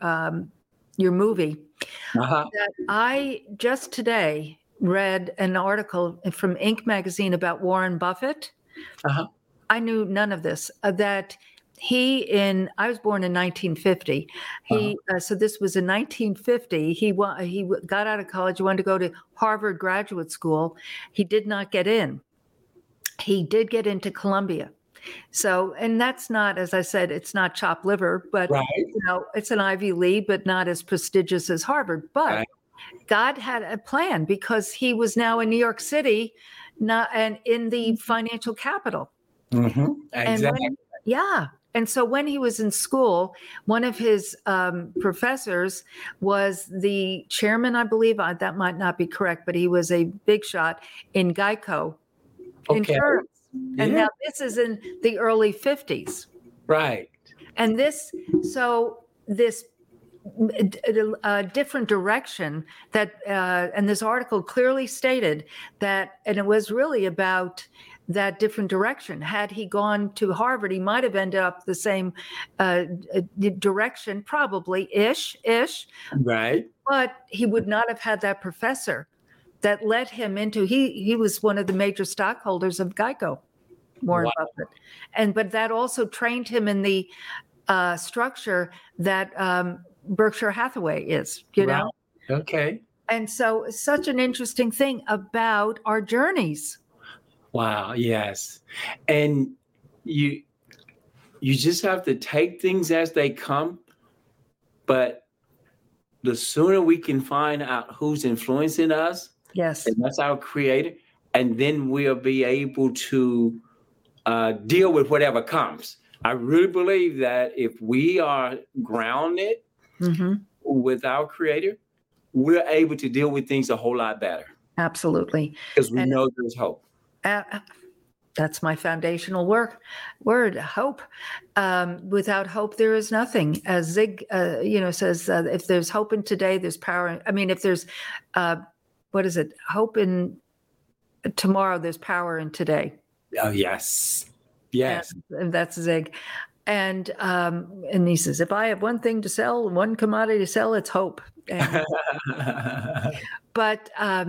[SPEAKER 1] movie. That I just today read an article from Inc. magazine about Warren Buffett. I knew none of this. That I was born in 1950. So this was in 1950. He got out of college. He wanted to go to Harvard Graduate School. He did not get in. He did get into Columbia. So, and that's not, as I said, it's not chopped liver, but it's an Ivy League, but not as prestigious as Harvard. But God had a plan, because he was now in New York City, and in the financial capital.
[SPEAKER 2] Exactly.
[SPEAKER 1] And so when he was in school, one of his professors was the chairman, I believe, that might not be correct, but he was a big shot in Geico.
[SPEAKER 2] Okay.
[SPEAKER 1] insurance. And
[SPEAKER 2] Yeah.
[SPEAKER 1] now this is in the early 50s.
[SPEAKER 2] Right.
[SPEAKER 1] And this different direction that, and this article clearly stated that, and it was really about that different direction. Had he gone to Harvard, he might have ended up the same direction, probably ish,
[SPEAKER 2] Right.
[SPEAKER 1] but he would not have had that professor that led him into, he was one of the major stockholders of Geico, Warren
[SPEAKER 2] Wow.
[SPEAKER 1] Buffett. But that also trained him in the structure that Berkshire Hathaway is, you
[SPEAKER 2] Right.
[SPEAKER 1] know?
[SPEAKER 2] Okay.
[SPEAKER 1] And so such an interesting thing about our journeys.
[SPEAKER 2] Wow. Yes. And you just have to take things as they come, but the sooner we can find out who's influencing us,
[SPEAKER 1] Yes.
[SPEAKER 2] and that's our creator, and then we'll be able to deal with whatever comes. I really believe that if we are grounded with our creator, we're able to deal with things a whole lot better
[SPEAKER 1] Absolutely.
[SPEAKER 2] because we
[SPEAKER 1] And
[SPEAKER 2] know there's hope.
[SPEAKER 1] that's my foundational word, hope. Without hope, there is nothing. As Zig, says, if there's hope in today, there's power. If there's, hope in tomorrow, there's power in today.
[SPEAKER 2] Oh, yes. Yes.
[SPEAKER 1] And that's Zig. And he says, if I have one thing to sell, one commodity to sell, it's hope. But,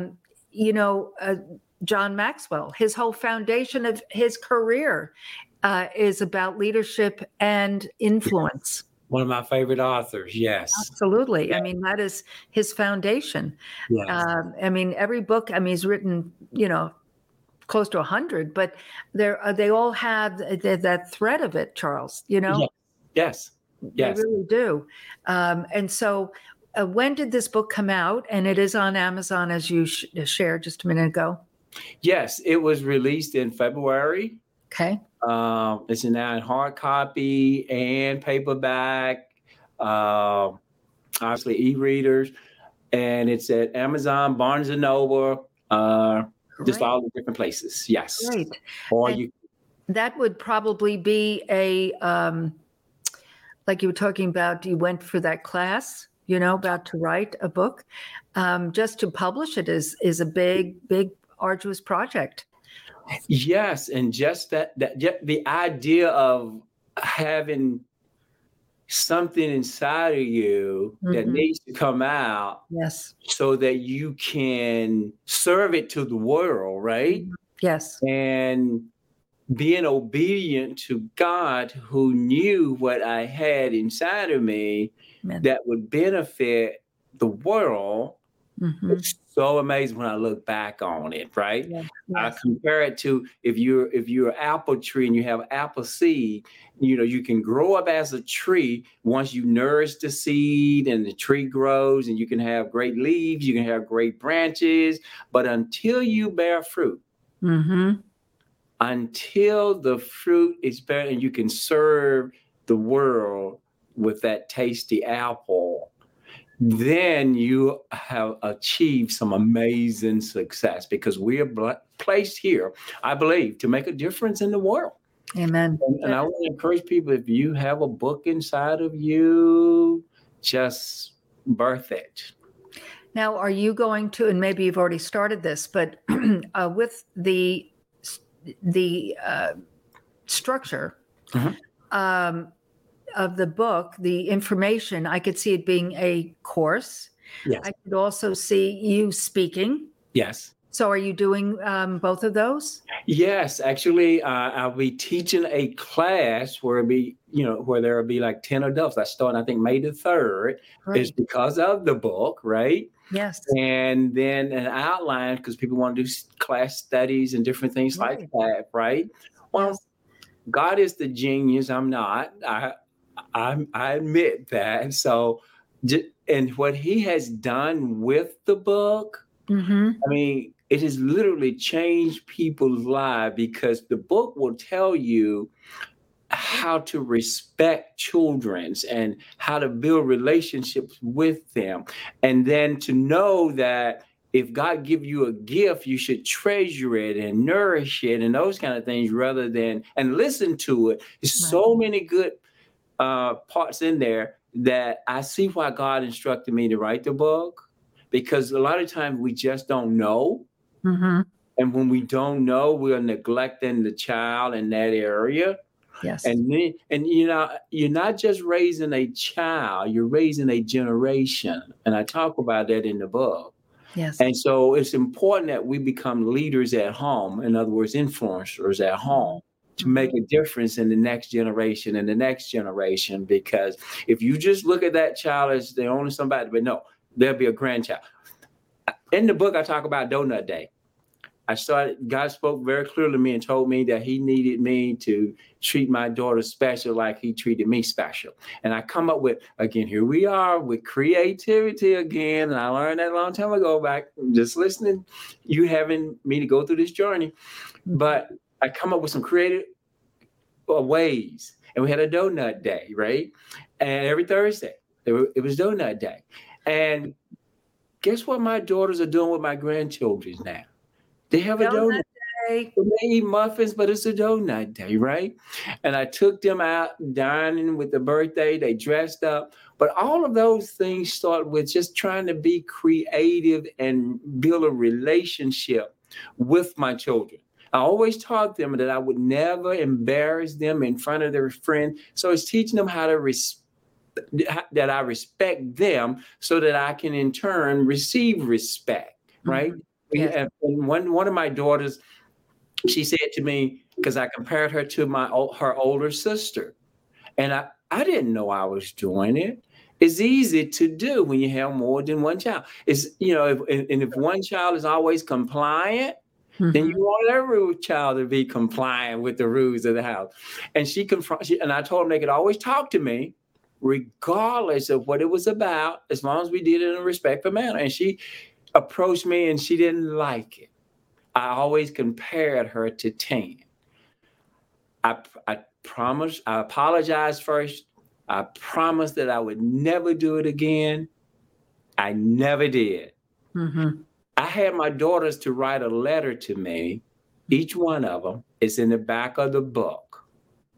[SPEAKER 1] John Maxwell, his whole foundation of his career is about leadership and influence.
[SPEAKER 2] One of my favorite authors. Yes.
[SPEAKER 1] Absolutely. Yeah. That is his foundation.
[SPEAKER 2] Yes.
[SPEAKER 1] Every book, he's written, close to 100, but they all have that thread of it, Charles,
[SPEAKER 2] Yes.
[SPEAKER 1] They really do. And so when did this book come out? And it is on Amazon, as you shared just a minute ago.
[SPEAKER 2] Yes, it was released in February.
[SPEAKER 1] Okay.
[SPEAKER 2] It's now in hard copy and paperback, obviously e-readers, and it's at Amazon, Barnes & Noble, just all the different places. Yes.
[SPEAKER 1] Great.
[SPEAKER 2] Or
[SPEAKER 1] that would probably be a, like you were talking about, you went for that class, about to write a book. Just to publish it is a big, arduous project.
[SPEAKER 2] Yes, and just the idea of having something inside of you that needs to come out,
[SPEAKER 1] yes,
[SPEAKER 2] so that you can serve it to the world, right?
[SPEAKER 1] Yes,
[SPEAKER 2] and being obedient to God, who knew what I had inside of me that would benefit the world. It's so amazing when I look back on it, right?
[SPEAKER 1] Yes.
[SPEAKER 2] I compare it to if you're an apple tree and you have apple seed, you can grow up as a tree once you nourish the seed and the tree grows, and you can have great leaves, you can have great branches, but until you bear fruit, until the fruit is bear and you can serve the world with that tasty apple, then you have achieved some amazing success, because we are placed here, I believe, to make a difference in the world.
[SPEAKER 1] Amen.
[SPEAKER 2] And I want to encourage people, if you have a book inside of you, just birth it.
[SPEAKER 1] Now, are you going to, and maybe you've already started this, but with the structure of the book, the information, I could see it being a course.
[SPEAKER 2] Yes.
[SPEAKER 1] I could also see you speaking.
[SPEAKER 2] Yes.
[SPEAKER 1] So are you doing both of those?
[SPEAKER 2] Yes, actually, I'll be teaching a class where where there will be like 10 adults. I start, I think, May the 3rd. Right. It's because of the book, right?
[SPEAKER 1] Yes.
[SPEAKER 2] And then an outline, because people want to do class studies and different things like that, right? Well, yes. God is the genius. I'm not. I admit that. So, and what he has done with the book, it has literally changed people's lives, because the book will tell you how to respect children and how to build relationships with them. And then to know that if God give you a gift, you should treasure it and nourish it and those kind of things rather than and listen to it. There's so many good parts in there that I see why God instructed me to write the book, because a lot of times we just don't know.
[SPEAKER 1] Mm-hmm.
[SPEAKER 2] And when we don't know, we're neglecting the child in that area.
[SPEAKER 1] Yes.
[SPEAKER 2] And you're not just raising a child, you're raising a generation. And I talk about that in the book.
[SPEAKER 1] Yes.
[SPEAKER 2] And so it's important that we become leaders at home. In other words, influencers at home to make a difference in the next generation and the next generation. Because if you just look at that child as the only somebody, but no, there'll be a grandchild. In the book, I talk about Donut Day. God spoke very clearly to me and told me that he needed me to treat my daughter special like he treated me special. And I come up with, again, here we are with creativity again. And I learned that a long time ago back just listening, you having me to go through this journey. But I come up with some creative ways. And we had a donut day, right? And every Thursday, it was donut day. And guess what my daughters are doing with my grandchildren now? They have a donut day. They eat muffins, but it's a donut day, right? And I took them out dining with the birthday. They dressed up. But all of those things start with just trying to be creative and build a relationship with my children. I always taught them that I would never embarrass them in front of their friends. So it's teaching them how to that I respect them so that I can in turn receive respect, right? Mm-hmm. Yes. And one of my daughters, she said to me, because I compared her to her older sister, and I didn't know I was doing it. It's easy to do when you have more than one child. It's, if one child is always compliant, then you want every child to be compliant with the rules of the house. And and I told them they could always talk to me, regardless of what it was about, as long as we did it in a respectful manner. And she approached me and she didn't like it. I always compared her to Tan. I promised, I apologized first. I promised that I would never do it again. I never did. Mm-hmm. I had my daughters to write a letter to me. Each one of them is in the back of the book.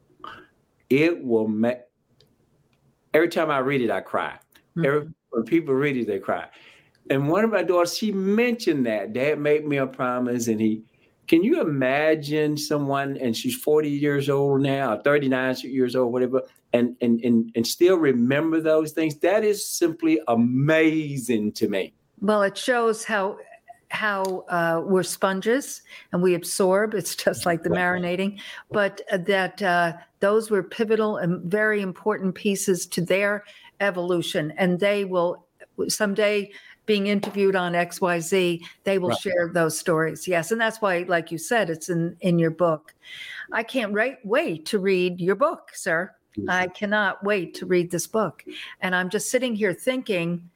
[SPEAKER 2] It will make, every time I read it, I cry. Mm-hmm. When people read it, they cry. And one of my daughters, she mentioned that Dad made me a promise, and can you imagine someone, and she's 40 years old now, 39 years old, whatever, and still remember those things? That is simply amazing to me.
[SPEAKER 1] Well, it shows how we're sponges and we absorb. It's just like the marinating, but that those were pivotal and very important pieces to their evolution, and they will someday, being interviewed on XYZ, they will share those stories. Yes. And that's why, like you said, it's in your book. I can't wait to read your book, sir. I cannot wait to read this book. And I'm just sitting here thinking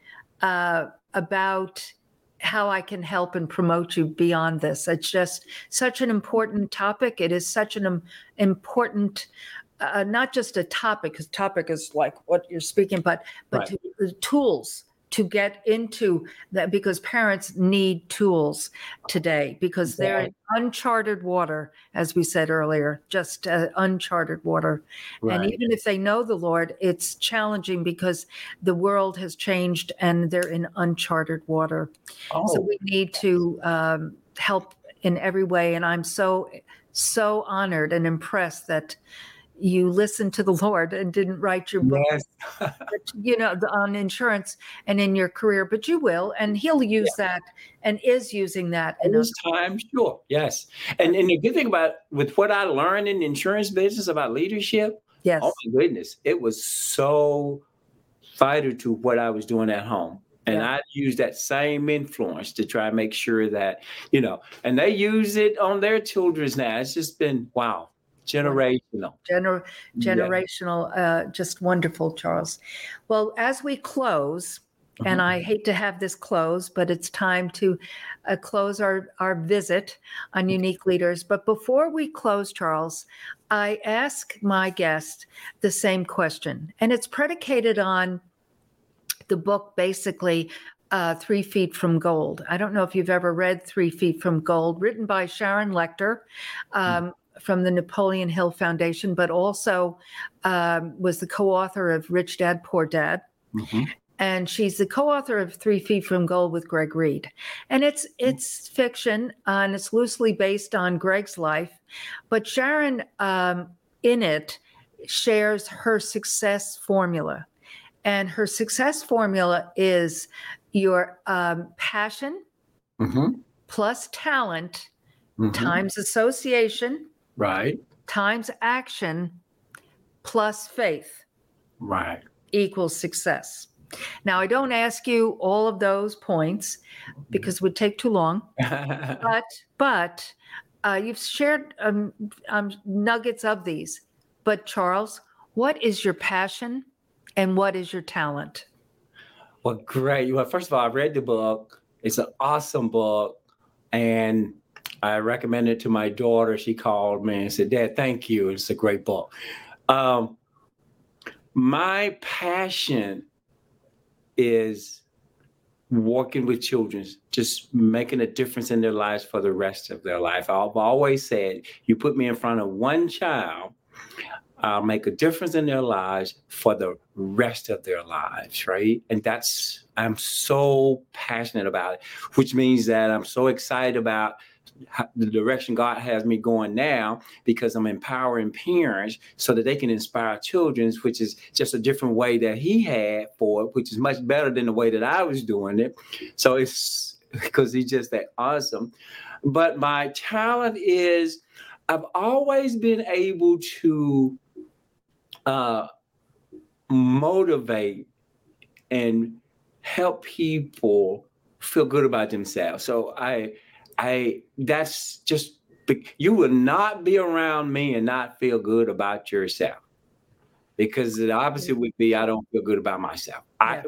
[SPEAKER 1] about how I can help and promote you beyond this. It's just such an important topic. It is such an important, not just a topic, because topic is like what you're speaking, but the tools to get into that, because parents need tools today, because they're in uncharted water, as we said earlier, just uncharted water. Right. And even if they know the Lord, it's challenging because the world has changed and they're in uncharted water. Oh. So we need to help in every way. And I'm so honored and impressed that you listened to the Lord and didn't write your book, on insurance and in your career, but you will, and he'll use that and is using that.
[SPEAKER 2] In this time, sure. Yes. And the good thing with what I learned in the insurance business about leadership,
[SPEAKER 1] yes.
[SPEAKER 2] Oh my goodness, it was so vital to what I was doing at home. And I use that same influence to try and make sure that, and they use it on their children's now. It's just been, wow. Generational.
[SPEAKER 1] Generational, just wonderful, Charles. Well, as we close, and I hate to have this close, but it's time to close our visit on Unique Leaders. But before we close, Charles, I ask my guest the same question, and it's predicated on the book basically 3 Feet from Gold. I don't know if you've ever read 3 Feet from Gold, written by Sharon Lechter from the Napoleon Hill Foundation, but also was the co-author of Rich Dad, Poor Dad.
[SPEAKER 2] Mm-hmm.
[SPEAKER 1] And she's the co-author of 3 Feet from Gold with Greg Reed. And it's fiction, and it's loosely based on Greg's life. But Sharon, in it, shares her success formula. And her success formula is your passion plus talent times association times action plus faith equals success. Now, I don't ask you all of those points because it would take too long, but you've shared nuggets of these. But Charles, what is your passion and what is your talent?
[SPEAKER 2] Well, great. Well, first of all, I read the book. It's an awesome book. And I recommended it to my daughter. She called me and said, Dad, thank you. It's a great book. My passion is working with children, just making a difference in their lives for the rest of their life. I've always said, you put me in front of one child, I'll make a difference in their lives for the rest of their lives, right? And I'm so passionate about it, which means that I'm so excited about the direction God has me going now, because I'm empowering parents so that they can inspire children, which is just a different way that he had for it, which is much better than the way that I was doing it. So it's because he's just that awesome. But my talent is I've always been able to motivate and help people feel good about themselves. So that's just, you will not be around me and not feel good about yourself, because the opposite would be I don't feel good about myself.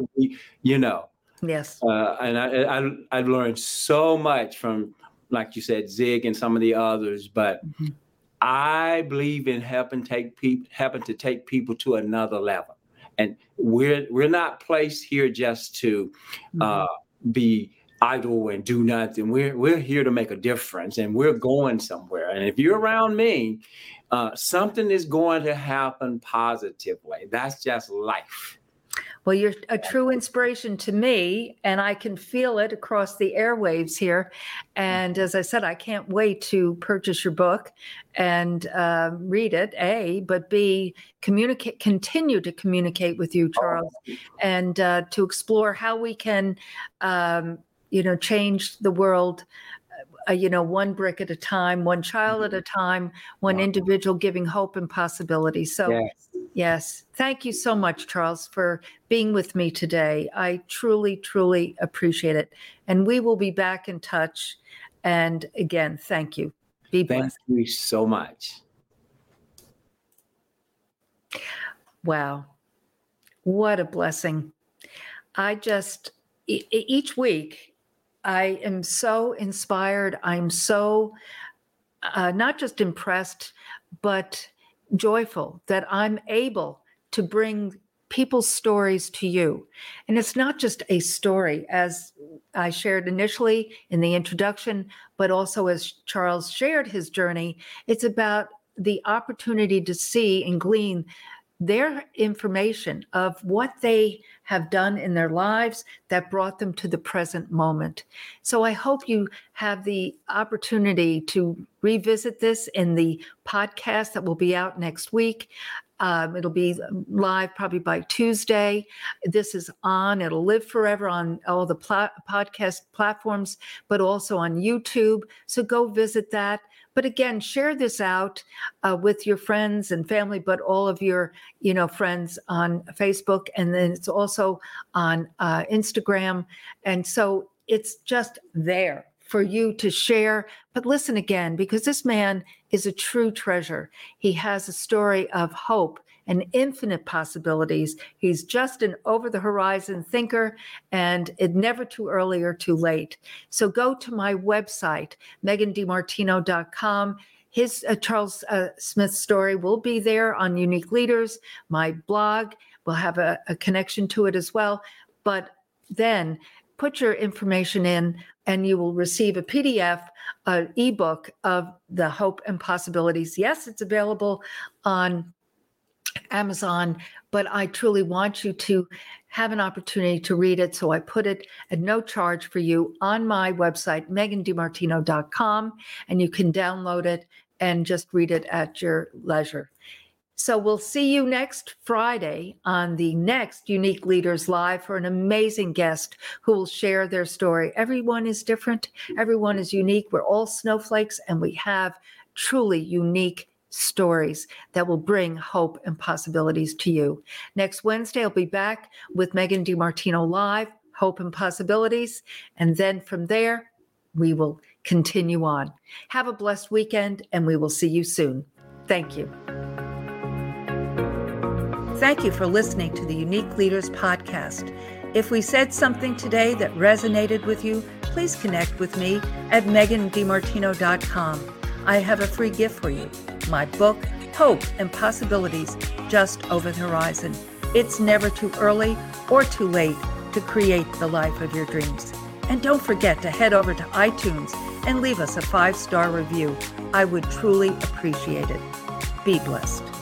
[SPEAKER 1] Yes.
[SPEAKER 2] And I've learned so much from, like you said, Zig and some of the others, but I believe in helping to take people to another level. And we're not placed here just to be idle and do nothing. We're here to make a difference, and we're going somewhere. And if you're around me, something is going to happen positively. That's just life.
[SPEAKER 1] Well, you're a true inspiration to me, and I can feel it across the airwaves here. And as I said, I can't wait to purchase your book and read it, A, but B, continue to communicate with you, Charles, and to explore how we can, change the world, one brick at a time, one child at a time, one individual giving hope and possibility. So, yes. Thank you so much, Charles, for being with me today. I truly, truly appreciate it. And we will be back in touch. And again, thank you. Be blessed.
[SPEAKER 2] Thank you so much.
[SPEAKER 1] Wow. What a blessing. Each week, I am so inspired. I'm so not just impressed, but joyful that I'm able to bring people's stories to you. And it's not just a story, as I shared initially in the introduction, but also as Charles shared his journey. It's about the opportunity to see and glean their information of what they have done in their lives that brought them to the present moment. So I hope you have the opportunity to revisit this in the podcast that will be out next week. It'll be live probably by Tuesday. This is it'll live forever on all the podcast platforms, but also on YouTube. So go visit that. But again, share this out with your friends and family, but all of your, friends on Facebook. And then it's also on Instagram. And so it's just there for you to share. But listen again, because this man is a true treasure. He has a story of hope and infinite possibilities. He's just an over-the-horizon thinker, and it's never too early or too late. So go to my website, megandimartino.com. His Charles Smith's story will be there on Unique Leaders. My blog will have a connection to it as well. But then put your information in and you will receive a PDF, an ebook of the Hope and Possibilities. Yes, it's available on Amazon, but I truly want you to have an opportunity to read it. So I put it at no charge for you on my website, megandimartino.com, and you can download it and just read it at your leisure. So we'll see you next Friday on the next Unique Leaders Live for an amazing guest who will share their story. Everyone is different. Everyone is unique. We're all snowflakes, and we have truly unique stories that will bring hope and possibilities to you. Next Wednesday, I'll be back with Megan DiMartino Live, Hope and Possibilities. And then from there, we will continue on. Have a blessed weekend, and we will see you soon. Thank you. Thank you for listening to the Unique Leaders Podcast. If we said something today that resonated with you, please connect with me at megandimartino.com. I have a free gift for you, my book, Hope and Possibilities, Just Over the Horizon. It's never too early or too late to create the life of your dreams. And don't forget to head over to iTunes and leave us a 5-star review. I would truly appreciate it. Be blessed.